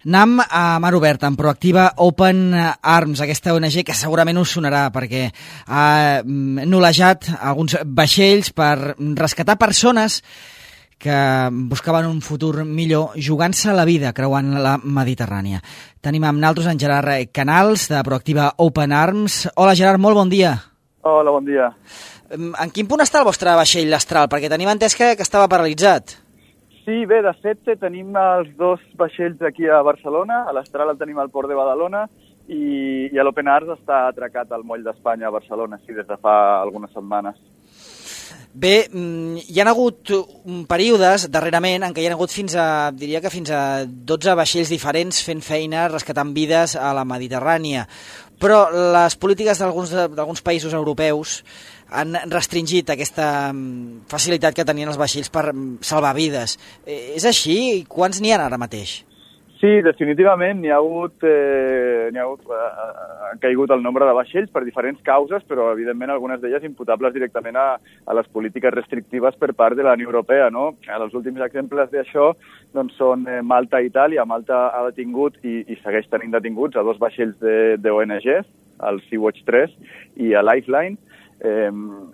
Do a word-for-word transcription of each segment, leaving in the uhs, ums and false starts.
Anem a mar obert, amb Proactiva Open Arms, aquesta O N G que segurament us sonarà perquè ha nolejat alguns vaixells per rescatar persones que buscaven un futur millor jugant-se la vida creuant la Mediterrània. Tenim amb nosaltres en Gerard Canals, de Proactiva Open Arms. Hola Gerard, molt bon dia. Hola, bon dia. En quin punt està el vostre vaixell, l'Astral? Perquè tenim entès que, que estava paralitzat. Sí, bé, de fet tenim els dos vaixells aquí a Barcelona, a l'Astral el tenim al port de Badalona i, i l'Open Arms està atracat al moll d'Espanya a Barcelona, sí, des de fa algunes setmanes. Bé, hi ha hagut períodes darrerament en què hi ha hagut fins a, diria que fins a dotze vaixells diferents fent feina, rescatant vides a la Mediterrània. Però les polítiques d'alguns d'alguns països europeus han restringit aquesta facilitat que tenien els vaixells per salvar vides. És així? Quants n'hi ha ara mateix? Sí, definitivament n'hi ha hagut, eh, n'hi ha hagut eh, ha caigut el nombre de vaixells per diferents causes, però evidentment algunes d'elles imputables directament a, a les polítiques restrictives per part de la Unió Europea, no? Els últims exemples d'això doncs, són eh, Malta i Itàlia. Malta ha detingut i, i segueix tenint detinguts a dos vaixells de, de O N Gs, el Sea-Watch tres i a Lifeline. Eh,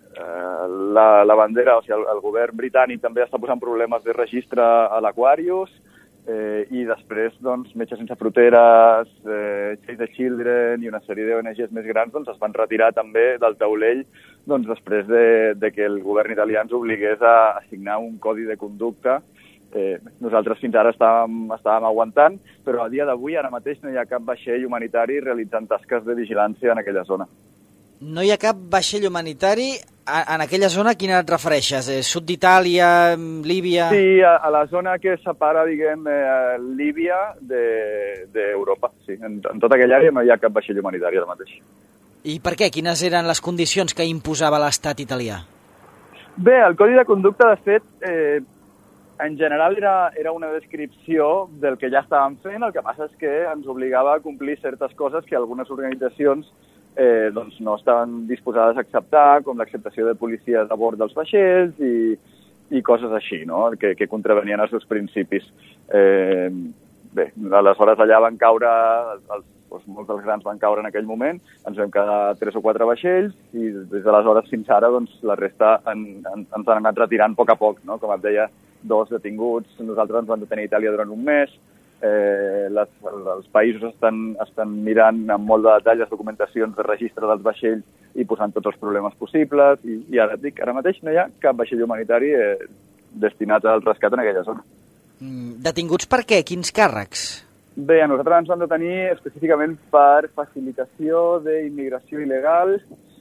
la, la bandera, o sigui, el, el govern britànic també està posant problemes de registre a l'Aquarius, eh, i després doncs, Metges Sense Fronteres, eh, Save the Children i una sèrie d'O N Gs més grans doncs, es van retirar també del taulell doncs, després de, de que el govern italià ens obligués a, a signar un codi de conducta. Eh, nosaltres fins ara estàvem, estàvem aguantant, però a dia d'avui ara mateix no hi ha cap vaixell humanitari realitzant tasques de vigilància en aquella zona. No hi ha cap vaixell humanitari en aquella zona? A quina et refereixes? Sud d'Itàlia, Líbia? Sí, a, a la zona que separa, diguem, eh, Líbia d'Europa. De, sí, en, en tota aquella àrea no hi ha cap vaixell humanitari ara mateix. I per què? Quines eren les condicions que imposava l'estat italià? Bé, el codi de conducta, de fet, eh, en general era, era una descripció del que ja estàvem fent. El que passa és que ens obligava a complir certes coses que algunes organitzacions Eh, doncs no estaven disposades a acceptar, com l'acceptació de policies a bord dels vaixells i, i coses així, no? que, que contravenien els seus principis. Eh, bé, aleshores allà van caure, els, doncs molts dels grans van caure en aquell moment, ens vam quedar tres o quatre vaixells i des d'aleshores fins ara doncs, la resta en, en, ens han anat retirant a poc a poc, no? Com et deia, dos detinguts, nosaltres ens vam detenir a Itàlia durant un mes. Eh, les, els països estan, estan mirant amb molt de detall les documentacions de registre dels vaixells i posant tots els problemes possibles i, i ara et dic, ara mateix no hi ha cap vaixell humanitari eh, destinat al rescat en aquella zona. Mm, detinguts per què? Quins càrrecs? Bé, a nosaltres ens vam detenir específicament per facilitació d'immigració il·legal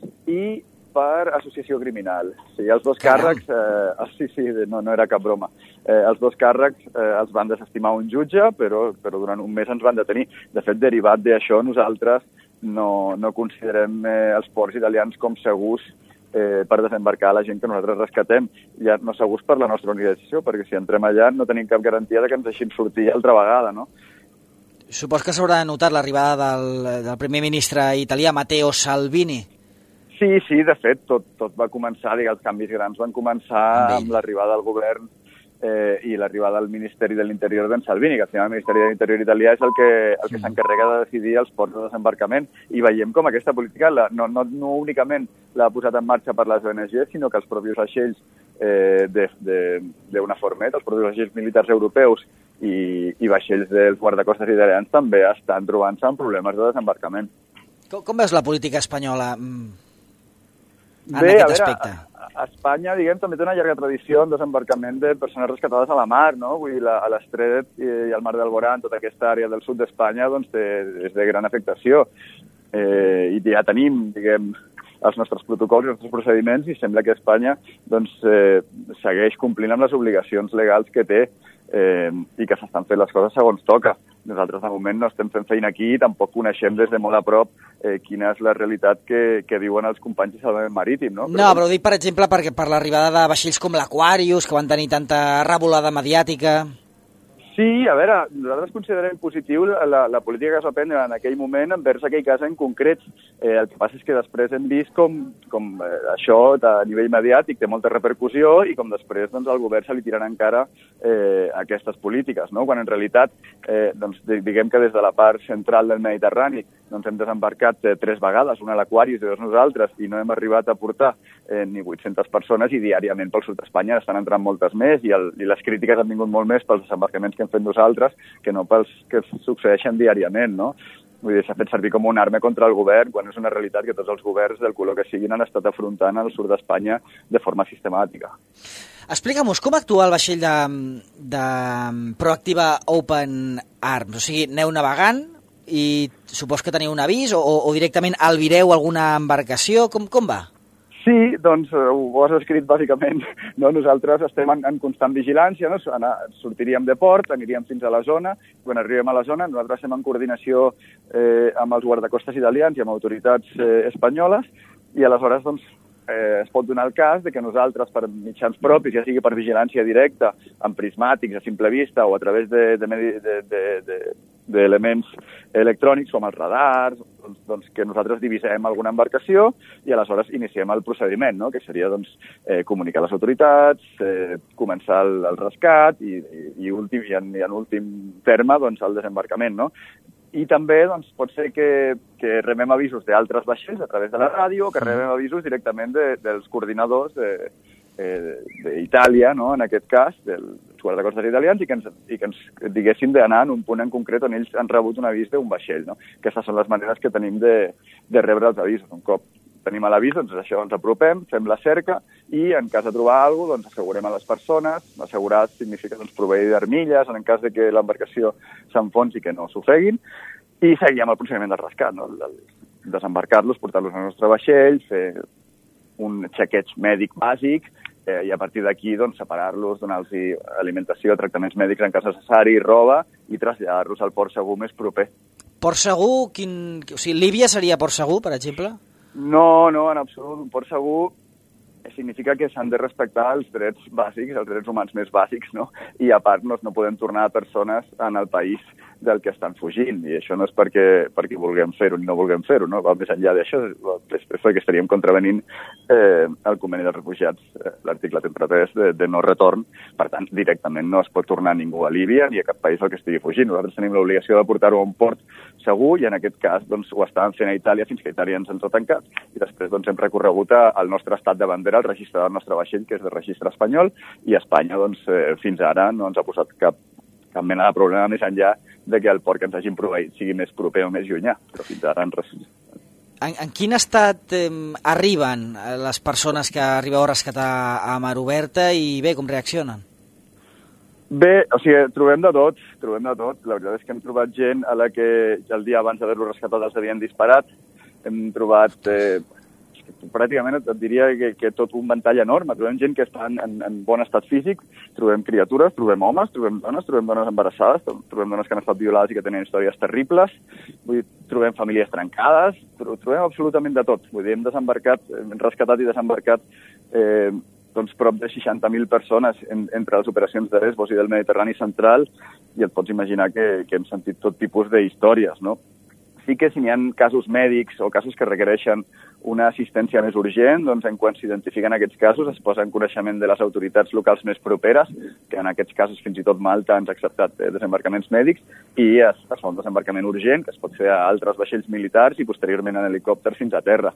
i per associació criminal. Sí, els dos Caram. càrrecs, eh, sí, sí, no, no era cap broma, eh, els dos càrrecs eh, els van desestimar un jutge, però, però durant un mes ens van detenir. De fet, derivat d'això, nosaltres no, no considerem eh, els ports italians com segurs eh, per desembarcar la gent que nosaltres rescatem. Ja no segurs per la nostra organització, perquè si entrem allà no tenim cap garantia de que ens deixin sortir altra vegada, no? Supos que s'haurà notat l'arribada del, del primer ministre italià, Matteo Salvini. Sí, sí, de fet, tot, tot va començar, diguem, els canvis grans van començar amb, amb l'arribada del govern eh, i l'arribada del Ministeri de l'Interior d'en Salvini, que al final el Ministeri de l'Interior italià és el que, el que s'encarrega de decidir els ports de desembarcament. I veiem com aquesta política la, no, no, no únicament l'ha posat en marxa per les O N G, sinó que els propis vaixells eh, d'una Formet, els propis vaixells militars europeus i, i vaixells dels guardacostes italians també estan trobant-se amb problemes de desembarcament. Com, com veus la política espanyola en Bé, aquest a veure, aspecte? A, a Espanya, diguem, també té una llarga tradició en desembarcament de persones rescatades a la mar, no? Vull dir, la, a l'Estret i, i al mar d'Alborán, tota aquesta àrea del sud d'Espanya, doncs, té, és de gran afectació. Eh, I ja tenim, diguem, els nostres protocols i els nostres procediments i sembla que Espanya, doncs, eh, segueix complint amb les obligacions legals que té eh, i que s'estan fent les coses segons toca. Nosaltres, de moment, no estem fent feina aquí i tampoc coneixem des de molt a prop eh, quina és la realitat que, que diuen els companys de salvament marítim, no? Però... No, però ho dic, per exemple, perquè per l'arribada de vaixells com l'Aquarius, que van tenir tanta revolada mediàtica... Sí, a veure, nosaltres considerem positiu la, la política que es va prendre en aquell moment envers aquell cas en concret. Eh, el que passa és que després hem vist com, com eh, això a nivell mediàtic té molta repercussió i com després doncs, al govern se li tirarà encara eh, aquestes polítiques, no? Quan en realitat eh, doncs, diguem que des de la part central del Mediterrani doncs, hem desembarcat eh, tres vegades, una a l'Aquarius i dos nosaltres, i no hem arribat a portar eh, ni vuit-centes persones, i diàriament pel sud d'Espanya estan entrant moltes més, i, el, i les crítiques han vingut molt més pels desembarcaments que hem fet nosaltres que no pels que succeeixen diàriament, no? Vull dir, s'ha fet servir com una arma contra el govern, quan és una realitat que tots els governs del color que siguin han estat afrontant al sud d'Espanya de forma sistemàtica. Explica'm-nos, com actua el vaixell de, de Proactiva Open Arms? O sigui, aneu navegant i supos que teniu un avís o, o directament albireu alguna embarcació? Com, com va? Sí, doncs ho has escrit bàsicament. No? Nosaltres estem en, en constant vigilància, no? Anar, sortiríem de port, aniríem fins a la zona, quan arribem a la zona nosaltres estem en coordinació eh, amb els guardacostes italians i amb autoritats eh, espanyoles, i aleshores doncs, eh, es pot donar el cas de que nosaltres, per mitjans propis, ja sigui per vigilància directa, amb prismàtics, a simple vista o a través de, de, de, de, de, d'elements electrònics com els radars, doncs, doncs que nosaltres divisem alguna embarcació i aleshores iniciem el procediment, no? Que seria doncs, eh, comunicar a les autoritats, eh, començar el, el rescat i, i, i, últim, i, en, i en últim terme doncs, el desembarcament. No? I també doncs, pot ser que, que rebem avisos d'altres vaixells a través de la ràdio, que rebem avisos directament de, dels coordinadors de, eh, d'Itàlia, no? En aquest cas, dels guardacostes italians, i que ens, i que ens diguessin d'anar en un punt en concret on ells han rebut un avís d'un vaixell. No? Aquestes són les maneres que tenim de, de rebre els avisos. Un cop tenim l'avís, doncs això ens apropem, fem la cerca i en cas de trobar alguna cosa, doncs assegurem a les persones. Assegurar significa doncs, proveir d'armilles en cas de que l'embarcació s'enfonsi i que no s'ofeguin, i seguim el procediment del rescat, no? El, el, desembarcar-los, portar-los al nostre vaixell, fer un xequeig mèdic bàsic, eh, i a partir d'aquí doncs, separar-los, donar-los alimentació, tractaments mèdics en cas necessari, roba, i traslladar-los al port segur més proper. Port segur? Quin... O sigui, Líbia seria port segur, per exemple? No, no, en absolut. Un port segur significa que s'han de respectar els drets bàsics, els drets humans més bàsics, no? I a part no, no podem tornar persones en el país del que estan fugint, i això no és perquè, perquè vulguem fer-ho ni no vulguem fer-ho, no? Va més enllà d'això, és perquè estaríem contravenint eh, el conveni dels refugiats, eh, l'article trenta-tres de, de no retorn. Per tant, directament no es pot tornar ningú a Líbia ni a cap país del que estigui fugint. Nosaltres tenim l'obligació de portar-ho a un port segur, i en aquest cas doncs, ho estàvem fent a Itàlia fins que Itàlia ens ens ha tancat, i després doncs, hem recorregut al nostre estat de bandera, al registre del nostre vaixell, que és de registre espanyol, i Espanya doncs, eh, fins ara no ens ha posat cap cap mena de problema més enllà de que el port que ens hagin proveït sigui més proper o més llunyà, però fins ara en res. En, en quin estat eh, arriben les persones que arribeu a rescatar a mar oberta i bé, com reaccionen? Bé, o sigui, trobem de tot, trobem de tot. La veritat és que hem trobat gent a la que el dia abans d'haver-lo rescatat els havien disparat. Hem trobat... Eh, pràcticament et diria que, que tot un ventall enorme. Trobem gent que està en, en, en bon estat físic, trobem criatures, trobem homes, trobem dones, trobem dones embarassades, trobem dones que han estat violades i que tenen històries terribles, vull dir, trobem famílies trencades, trobem absolutament de tot. Vull dir, hem desembarcat, hem rescatat i desembarcat eh, doncs prop de seixanta mil persones en, entre les operacions de Lesbos i del Mediterrani central, i et pots imaginar que, que hem sentit tot tipus d'històries, no? Sí que si n'hi ha casos mèdics o casos que requereixen una assistència més urgent, doncs en quan s'identifiquen aquests casos es posa en coneixement de les autoritats locals més properes, que en aquests casos fins i tot Malta ens ha acceptat eh, desembarcaments mèdics, i es, es fa un desembarcament urgent que es pot fer a altres vaixells militars i posteriorment en helicòpters fins a terra.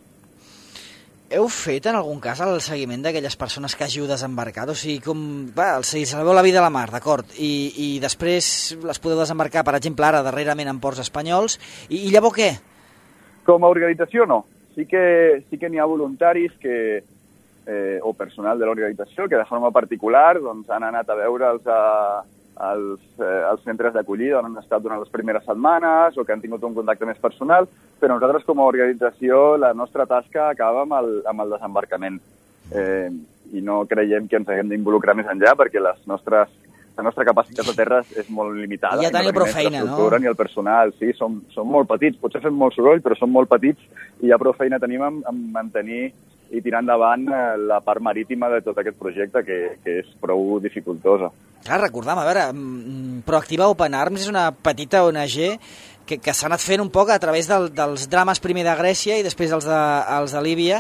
Heu fet en algun cas el seguiment d'aquelles persones que hàgiu desembarcat? O sigui, com... Va, si salveu la vida a la mar, d'acord, i, i després les podeu desembarcar, per exemple, ara darrerament en ports espanyols, i, i llavors què? Com a organització, no. Sí que sí que n'hi ha voluntaris que, eh, o personal de l'organització que de forma particular doncs, han anat a veure'ls a... als, eh, als centres d'acollida on han estat durant les primeres setmanes o que han tingut un contacte més personal, però nosaltres com a organització la nostra tasca acaba amb el, amb el desembarcament eh, i no creiem que ens haguem d'involucrar més enllà perquè les nostres, la nostra capacitat de terra és molt limitada. Ja teniu prou feina, no? Ni el personal, sí, som, som molt petits, potser fem molt soroll, però som molt petits i ja prou feina tenim en, en mantenir i tirar endavant eh, la part marítima de tot aquest projecte, que, que és prou dificultosa. Clar, recordam, a veure, Proactiva Open Arms és una petita O N G que, que s'ha anat fent un poc a través del, dels drames primer de Grècia i després els de, els de Líbia,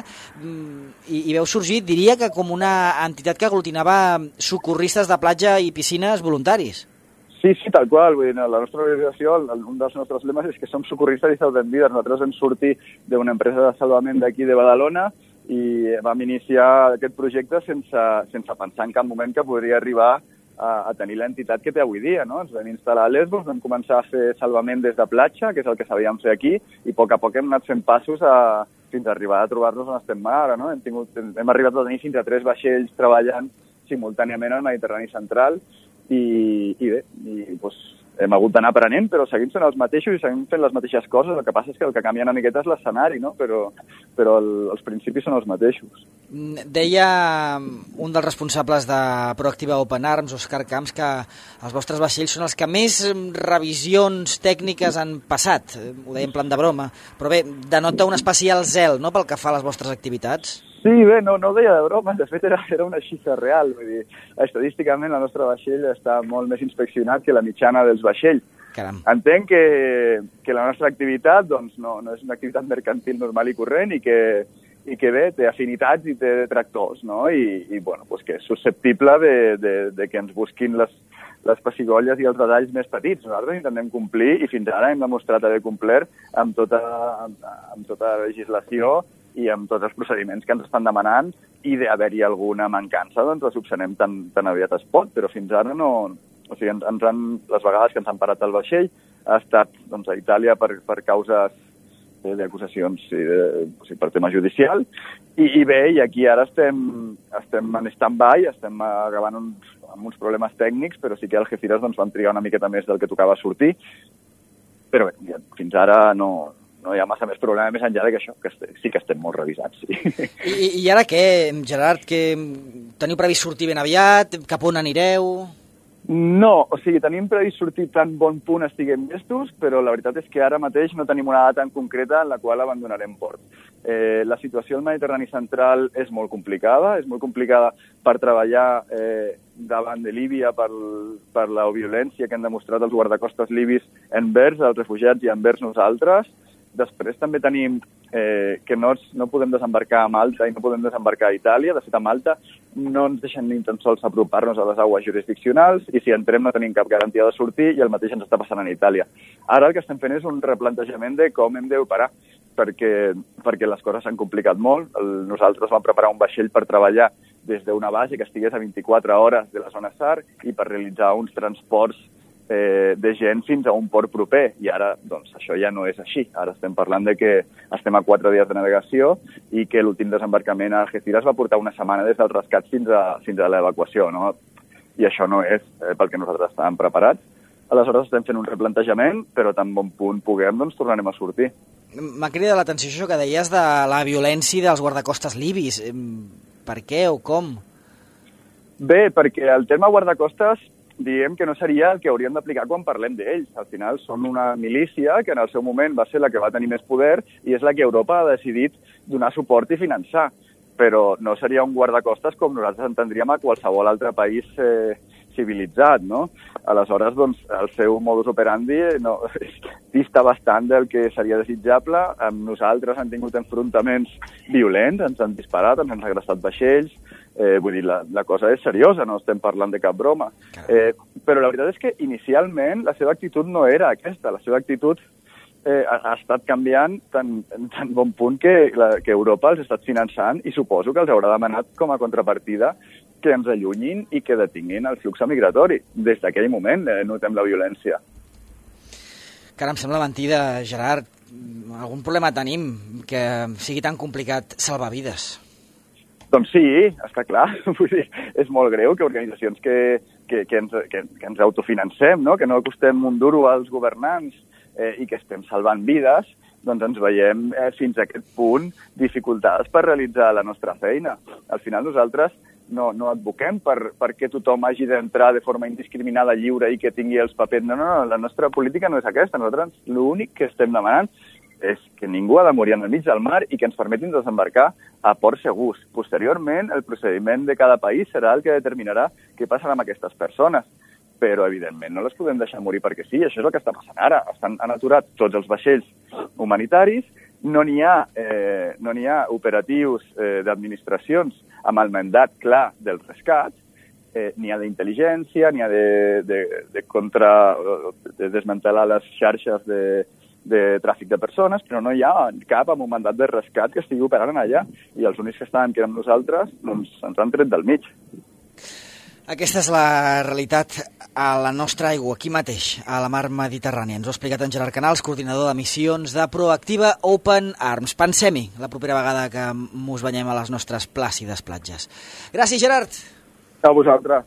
i, i veu sorgir, diria que com una entitat que aglutinava socorristes de platja i piscines voluntaris. Sí, sí, tal qual. Vull dir, la nostra organització, un dels nostres lemes és que som socorristes i salvem vides. Nosaltres vam sortir d'una empresa de salvament d'aquí de Badalona i vam iniciar aquest projecte sense, sense pensar en cap moment que podria arribar a, a tenir l'entitat que té avui dia, no? Ens vam instal·lar a Lesbos, vam començar a fer salvament des de platja, que és el que sabíem fer aquí, i a poc a poc hem anat fent passos a, fins a arribar a trobar-nos on estem ara, no? Hem, tingut, hem arribat a tenir fins a tres vaixells treballant simultàniament al Mediterrani central, i, i bé, i, doncs, hem hagut d'anar aprenent, però seguim sent els mateixos i seguim fent les mateixes coses. El que passa és que el que canvia una miqueta és l'escenari, no? Però, però el, els principis són els mateixos. Deia un dels responsables de Proactiva Open Arms, Òscar Camps, que els vostres vaixells són els que més revisions tècniques han passat. Ho deia en plan de broma. Però bé, denota un especial zel, no?, pel que fa a les vostres activitats. Sí, bé, no, no ho deia de broma, de fet era, era una xifra real. Vull dir, estadísticament el nostre vaixell està molt més inspeccionat que la mitjana dels vaixells. Caram. Entenc que, que la nostra activitat doncs, no, no és una activitat mercantil normal i corrent i que, i que bé, té afinitats i té detractors, no? I, i bueno, doncs que és susceptible de, de, de que ens busquin les, les pessigolles i els detalls més petits. Nosaltres intentem complir i fins ara hem demostrat haver complert amb tota, amb, amb tota la legislació i amb tots els procediments que ens estan demanant, i d'haver-hi alguna mancança, doncs la subsanem tan, tan aviat es pot, però fins ara no... O sigui, ens, ens han, les vegades que ens han parat el vaixell ha estat doncs, a Itàlia per, per causes d'acusacions i de, o sigui, per tema judicial, i, i bé, i aquí ara estem, estem en stand-by, estem acabant uns, amb uns problemes tècnics, però sí que al Algeciras doncs, van trigar una miqueta més del que tocava sortir, però bé, ja, fins ara no... no hi ha massa més problema, més enllà que això, que sí que estem molt revisats. Sí. I, I ara què, Gerard? Que teniu previst sortir ben aviat? Cap on anireu? No, o sigui, tenim previst sortir tan bon punt estiguem llestos, però la veritat és que ara mateix no tenim una data en concreta en la qual abandonarem port. Eh, la situació al Mediterrani central és molt complicada, és molt complicada per treballar eh, davant de Líbia per, per la violència que han demostrat els guardacostes libis envers els refugiats i envers nosaltres. Després també tenim eh, que no, no podem desembarcar a Malta i no podem desembarcar a Itàlia. De fet, a Malta no ens deixen ni tan sols apropar-nos a les aigües jurisdiccionals i si entrem no tenim cap garantia de sortir i el mateix ens està passant a Itàlia. Ara el que estem fent és un replantejament de com hem d'operar perquè, perquè les coses s'han complicat molt. El, nosaltres vam preparar un vaixell per treballar des d'una base que estigués a vint-i-quatre hores de la zona SAR i per realitzar uns transports Eh, de gent fins a un port proper, i ara doncs, això ja no és així. Ara estem parlant de que estem a quatre dies de navegació i que l'últim desembarcament a Algeciras va portar una setmana des del rescat fins a, fins a l'evacuació, no? I això no és eh, pel que nosaltres estàvem preparats. Aleshores estem fent un replantejament, però tan bon punt puguem, doncs tornarem a sortir. M'ha cridat l'atenció això que deies de la violència dels guardacostes libis. Per què o com? Bé, perquè el tema guardacostes diem que no seria el que hauríem d'aplicar quan parlem d'ells. Al final són una milícia que en el seu moment va ser la que va tenir més poder i és la que Europa ha decidit donar suport i finançar. Però no seria un guardacostes com nosaltres entendríem a qualsevol altre país eh, civilitzat, no? Aleshores, doncs, el seu modus operandi no, dista bastant del que seria desitjable. Amb nosaltres han tingut enfrontaments violents, ens han disparat, ens han segrestat vaixells. Eh, vull dir, la, la cosa és seriosa, no estem parlant de cap broma. Eh, però la veritat és que inicialment la seva actitud no era aquesta. La seva actitud eh, ha, ha estat canviant tan, tan bon punt que, la, que Europa els ha estat finançant i suposo que els haurà demanat com a contrapartida que ens allunyin i que detinguin el flux migratori. Des d'aquell moment eh, notem la violència. Caram, em sembla mentida, Gerard. Algun problema tenim que sigui tan complicat salvar vides? Doncs sí, està clar. Vull dir, és molt greu que organitzacions que, que, que, ens, que, que ens autofinancem, no? Que no costem un duro als governants eh, i que estem salvant vides, doncs ens veiem eh, fins a aquest punt dificultades per realitzar la nostra feina. Al final nosaltres no, no advoquem per, perquè tothom hagi d'entrar de forma indiscriminada, lliure i que tingui els papers. No, no, no, la nostra política no és aquesta. Nosaltres l'únic que estem demanant és que ningú ha de morir en el mig del mar i que ens permetin desembarcar a ports segurs. Posteriorment, el procediment de cada país serà el que determinarà què passarà amb aquestes persones. Però, evidentment, no les podem deixar morir perquè sí. Això és el que està passant ara. Estan, han aturat tots els vaixells humanitaris, no n'hi ha, eh, no n'hi ha operatius eh, d'administracions amb el mandat clar del rescat, eh, n'hi ha d'intel·ligència, n'hi ha de, de, de, contra, de desmantelar les xarxes de, de tràfic de persones, però no hi ha cap amb un mandat de rescat que estigui operant allà. I els únics que estaven aquí amb nosaltres doncs, ens han tret del mig. Aquesta és la realitat a la nostra aigua, aquí mateix, a la mar Mediterrània. Ens ho ha explicat en Gerard Canals, coordinador de missions de Proactiva Open Arms. Pensem-hi la propera vegada que mos banyem a les nostres plàcides platges. Gràcies, Gerard. A vosaltres.